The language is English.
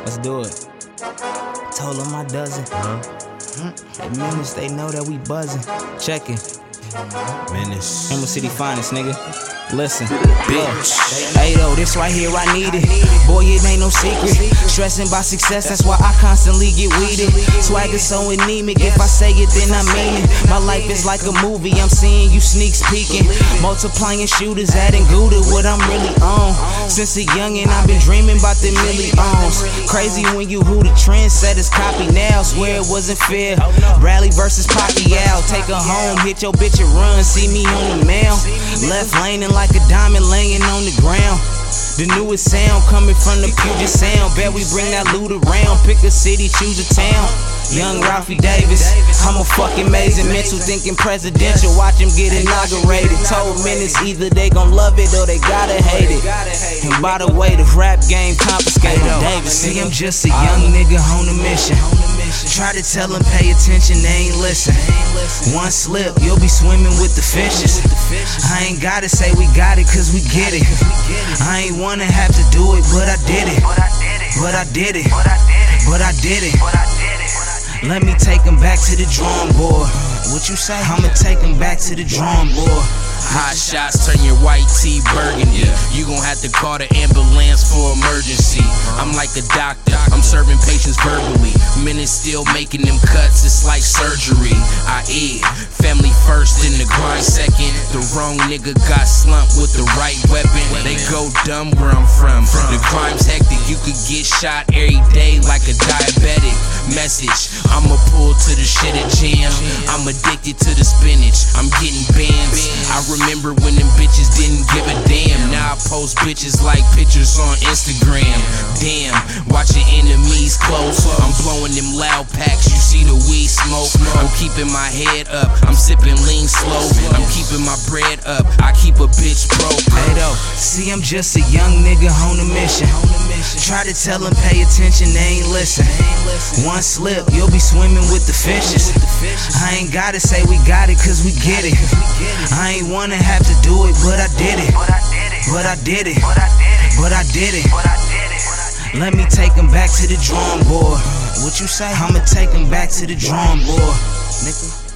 Let's do it. Told them I dozen. At Menace, they know that we buzzing. Check it. Menace. Emerald City finest, nigga. Listen, bitch. Hey, though, this right here, I need it. Boy, it ain't no secret. Stressing by success, that's why I constantly get weeded. Swagger so anemic, if I say it, then I mean it. My life is like a movie, I'm seeing you sneaks peeking. Multiplying shooters, adding Gouda, what I'm really on. Since a youngin', I've been dreaming about the millions. Crazy when you who the trendsetters copy now. Swear it wasn't fair. Bradley versus Pacquiao. Take her home, hit your bitch and run. See me on the mail. Left laning like a diamond laying on the ground. The newest sound coming from the Puget Sound. Bet we bring that loot around. Pick a city, choose a town. Young Ralphie Davis, I'm a fucking amazing mental, thinking presidential. Watch him get inaugurated. Told Menace either they gon' love it or they gotta hate it. And by the way, the rap game confiscated Davis. See, I'm just a young nigga on a mission. Try to tell them pay attention, they ain't listen. One slip, you'll be swimming with the fishes. I ain't gotta say we got it, cause we get it. I ain't wanna have to do it, but I did it. But I did it. But I did it. Let me take him back to the drawing board. What you say? I'ma take him back to the drawing board. Hot shots turn your white tea burgundy. You gon' have to call the ambulance for emergency. I'm like a doctor, I'm serving patients verbally. Menace still making them cuts, it's like surgery. I eat family first, then the grind second. The wrong nigga got slumped with the right weapon. They go dumb where I'm from. The crime's hectic, you could get shot every day like a diabetic. Message, I'ma pull to the shit at jam. I'm addicted to the spinach, I'm getting bands. I remember when them bitches didn't give a damn. Now I post bitches like pictures on Instagram. Damn, watching enemies close. I'm blowing them loud packs, you see the weed smoke. I'm keeping my head up, I'm sipping lean slow. I'm keeping my bread up, I keep a bitch broke. Hey though, see I'm just a young nigga on a mission. Try to tell them pay attention, they ain't listen. One slip, you'll be swimming with the fishes. I ain't gotta say we got it, cause we get it. I ain't wanna have to do it, but I did it. But I did it. But I did it. Let me take him back to the drawing board. What you say? I'ma take him back to the drawing board, nigga.